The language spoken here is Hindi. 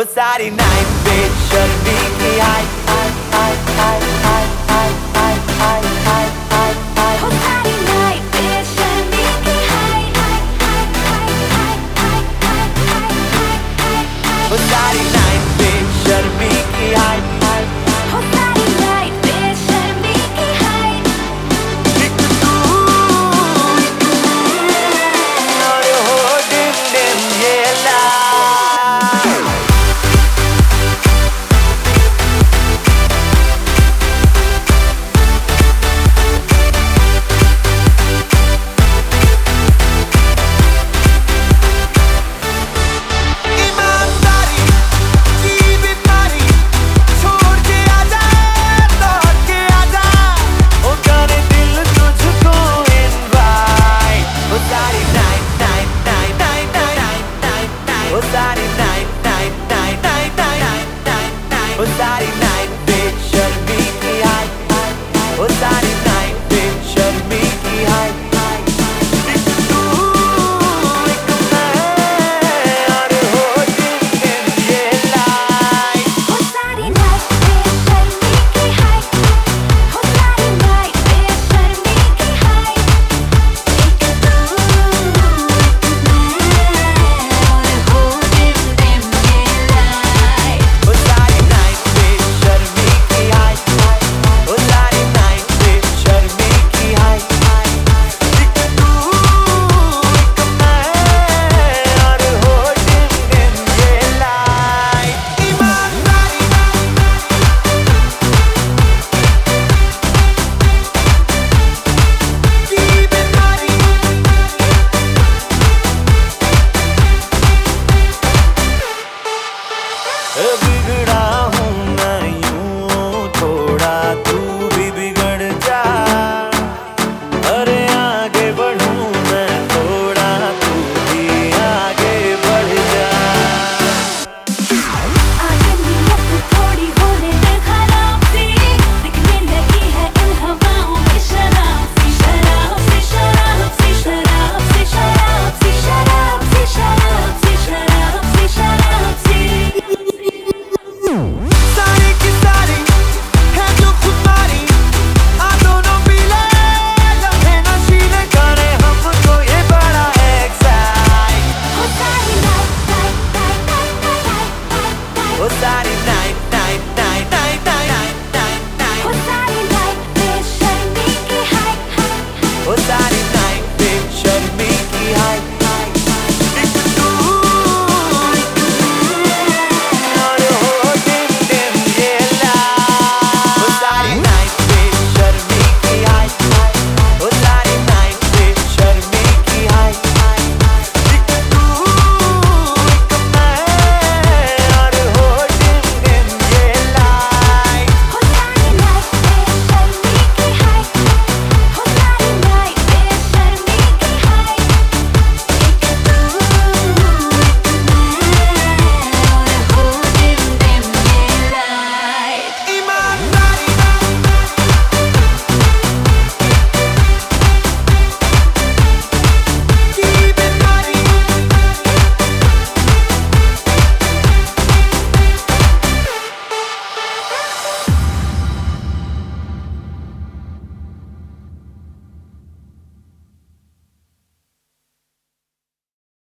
सारी नाइट पे शर्मी की हाय हाय हाय हाय हाय हाय हाय हाय हाय हाय हाय हो सारी नाइट पे शर्मी की हाय हाय हाय हाय हाय हाय हाय हाय हो सारी नाइट पे शर्मी की हाय हाय हो सारी नाइट पे शर्मी की हाय एक तू एक मैं और हो डिम डिम ये लाइट ईमानदारी की बीमारी छोड़ के आजा लौट के आजा ओ करे दिल तुझको इनवाइट ओ सारी night night night night night night night ओ सारी night night night night night night night ओ सारी नाइट पे शर्मी की हाय ओ सारी नाइट पे शर्मी की हाय एक तू एक मैं और हो डिम डिम ये लाइट हो सारी नाइट पे शर्मी की हाय हो सारी नाइट पे शर्मी की हाय एक तू एक मैं और हो डिम डिम ये लाइट ओ सारी नाइट पे शर्मी की हाय ओ सारी नाइट पे शर्मी की हाय एक तू एक मैं और हो डिम डिम ये लाइट ईमानदारी की बीमारी Every